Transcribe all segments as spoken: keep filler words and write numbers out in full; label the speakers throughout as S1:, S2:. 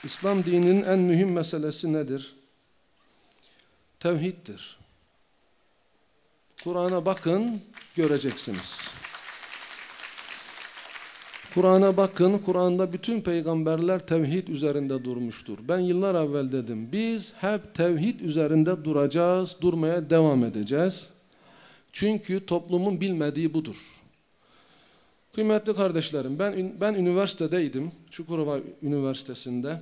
S1: İslam dininin en mühim meselesi nedir? Tevhiddir. Kur'an'a bakın, göreceksiniz. Kur'an'a bakın, Kur'an'da bütün peygamberler tevhid üzerinde durmuştur. Ben yıllar evvel dedim, biz hep tevhid üzerinde duracağız, durmaya devam edeceğiz. Çünkü toplumun bilmediği budur. Kıymetli kardeşlerim, ben ben üniversitedeydim, Çukurova Üniversitesi'nde.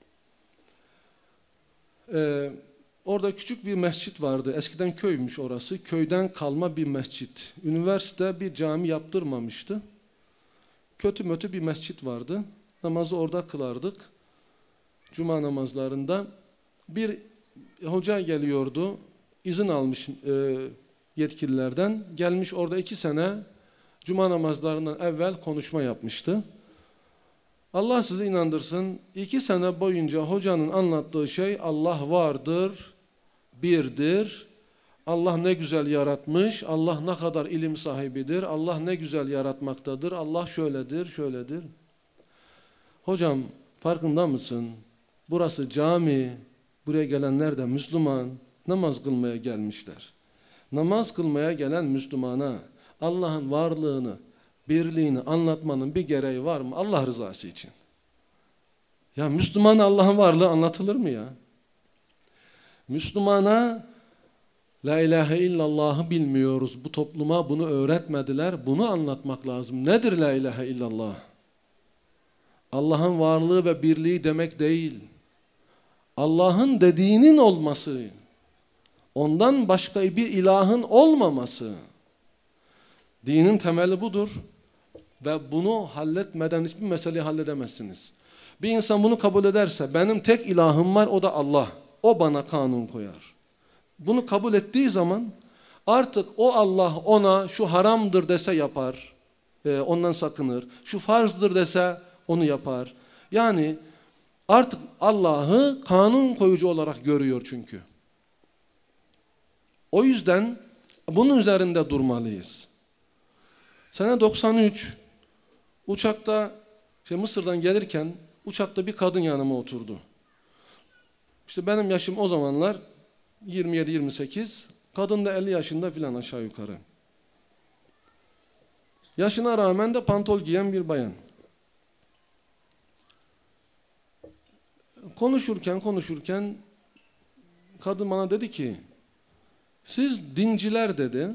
S1: Ee, orada küçük bir mescit vardı, eskiden köymüş orası, köyden kalma bir mescit. Üniversite bir cami yaptırmamıştı. Kötü mötü bir mescit vardı. Namazı orada kılardık. Cuma namazlarında. Bir hoca geliyordu. İzin almış e, yetkililerden. Gelmiş orada iki sene Cuma namazlarından evvel konuşma yapmıştı. Allah sizi inandırsın. iki sene boyunca hocanın anlattığı şey Allah vardır, birdir. Allah ne güzel yaratmış, Allah ne kadar ilim sahibidir, Allah ne güzel yaratmaktadır, Allah şöyledir, şöyledir. Hocam farkında mısın? Burası cami, buraya gelenler de Müslüman, namaz kılmaya gelmişler. Namaz kılmaya gelen Müslümana Allah'ın varlığını, birliğini anlatmanın bir gereği var mı? Allah rızası için. Ya Müslümana Allah'ın varlığı anlatılır mı ya? Müslümana La ilahe illallah'ı bilmiyoruz. Bu topluma bunu öğretmediler. Bunu anlatmak lazım. Nedir la ilahe illallah? Allah'ın varlığı ve birliği demek değil. Allah'ın dediğinin olması. Ondan başka bir ilahın olmaması. Dinin temeli budur. Ve bunu halletmeden hiçbir meseleyi halledemezsiniz. Bir insan bunu kabul ederse benim tek ilahım var, o da Allah. O bana kanun koyar. Bunu kabul ettiği zaman artık o Allah ona şu haramdır dese yapar, e, ondan sakınır. Şu farzdır dese onu yapar. Yani artık Allah'ı kanun koyucu olarak görüyor çünkü. O yüzden bunun üzerinde durmalıyız. Sene doksan üç uçakta şey Mısır'dan gelirken uçakta bir kadın yanıma oturdu. İşte benim yaşım o zamanlar yirmi yedi yirmi sekiz, kadın da elli yaşında filan aşağı yukarı. Yaşına rağmen de pantol giyen bir bayan. Konuşurken konuşurken kadın bana dedi ki, siz dinciler dedi,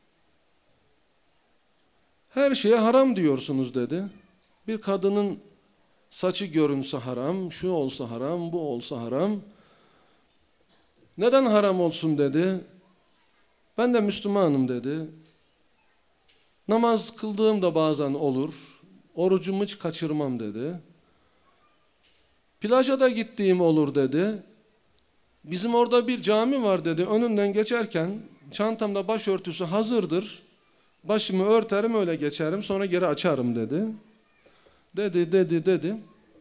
S1: her şeye haram diyorsunuz dedi. Bir kadının saçı görünse haram, şu olsa haram, bu olsa haram. Neden haram olsun dedi. Ben de Müslümanım dedi. Namaz kıldığım da bazen olur. Orucumu hiç kaçırmam dedi. Plaja da gittiğim olur dedi. Bizim orada bir cami var dedi. Önünden geçerken çantamda başörtüsü hazırdır. Başımı örterim öyle geçerim sonra geri açarım dedi. Dedi dedi dedi.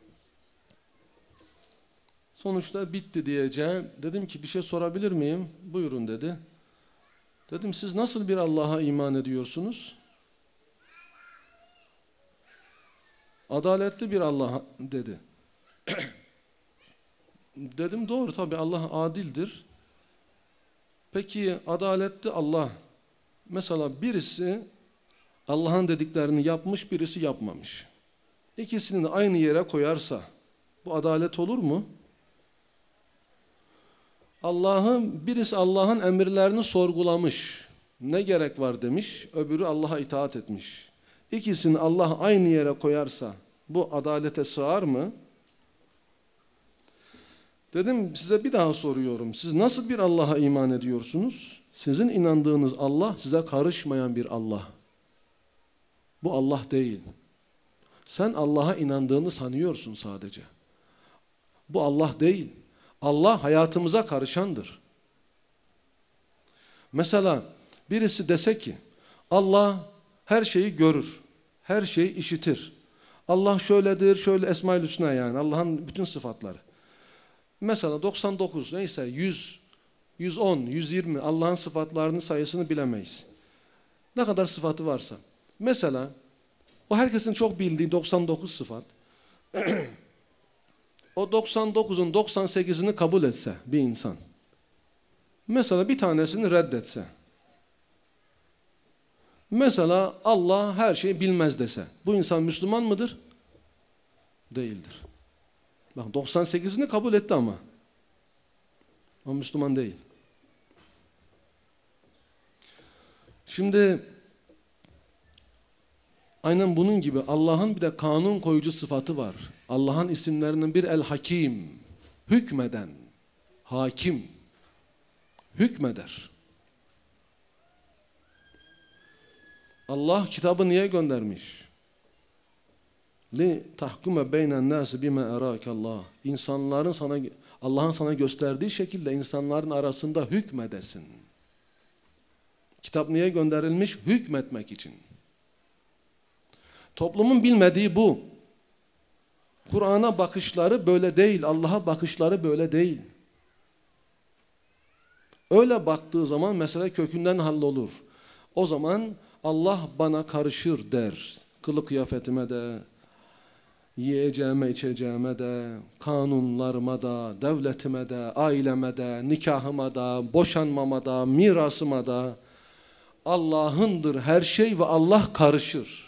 S1: Sonuçta bitti diyeceğim. Dedim ki bir şey sorabilir miyim? Buyurun dedi. Dedim siz nasıl bir Allah'a iman ediyorsunuz? Adaletli bir Allah dedi. Dedim doğru tabii Allah adildir. Peki adaletli Allah. Mesela birisi Allah'ın dediklerini yapmış, birisi yapmamış. İkisini de aynı yere koyarsa bu adalet olur mu? Allah'ın birisi Allah'ın emirlerini sorgulamış. Ne gerek var demiş, öbürü Allah'a itaat etmiş. İkisini Allah aynı yere koyarsa bu adalete sığar mı? Dedim size bir daha soruyorum. Siz nasıl bir Allah'a iman ediyorsunuz? Sizin inandığınız Allah size karışmayan bir Allah. Bu Allah değil. Sen Allah'a inandığını sanıyorsun sadece. Bu Allah değil. Allah hayatımıza karışandır. Mesela birisi dese ki Allah her şeyi görür, her şeyi işitir. Allah şöyledir, şöyle Esma-ül Hüsna yani Allah'ın bütün sıfatları. Mesela doksan dokuz neyse yüz, yüz on, yüz yirmi Allah'ın sıfatlarının sayısını bilemeyiz. Ne kadar sıfatı varsa. Mesela o herkesin çok bildiği doksan dokuz sıfat. o doksan dokuzun doksan sekizini kabul etse bir insan, mesela bir tanesini reddetse, mesela Allah her şeyi bilmez dese, bu insan Müslüman mıdır? Değildir. Bak doksan sekizini kabul etti ama. O Müslüman değil. Şimdi aynen bunun gibi Allah'ın bir de kanun koyucu sıfatı var. Allah'ın isimlerinden bir El-Hakim, hükmeden, hakim, hükmeder. Allah kitabı niye göndermiş? Li tahkume beynen nâsi bime erâkallah. İnsanların sana, Allah'ın sana gösterdiği şekilde insanların arasında hükmedesin. Kitap niye gönderilmiş? Hükmetmek için. Toplumun bilmediği bu. Kur'an'a bakışları böyle değil, Allah'a bakışları böyle değil. Öyle baktığı zaman mesele kökünden hallolur. O zaman Allah bana karışır der. Kılık kıyafetime de, yiyeceğime içeceğime de, kanunlarıma da, devletime de, aileme de, nikahıma da, boşanmama da, mirasıma da. Allah'ındır her şey ve Allah karışır.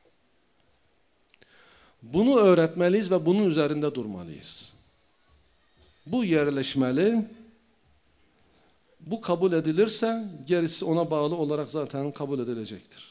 S1: Bunu öğretmeliyiz ve bunun üzerinde durmalıyız. Bu yerleşmeli. Bu kabul edilirse gerisi ona bağlı olarak zaten kabul edilecektir.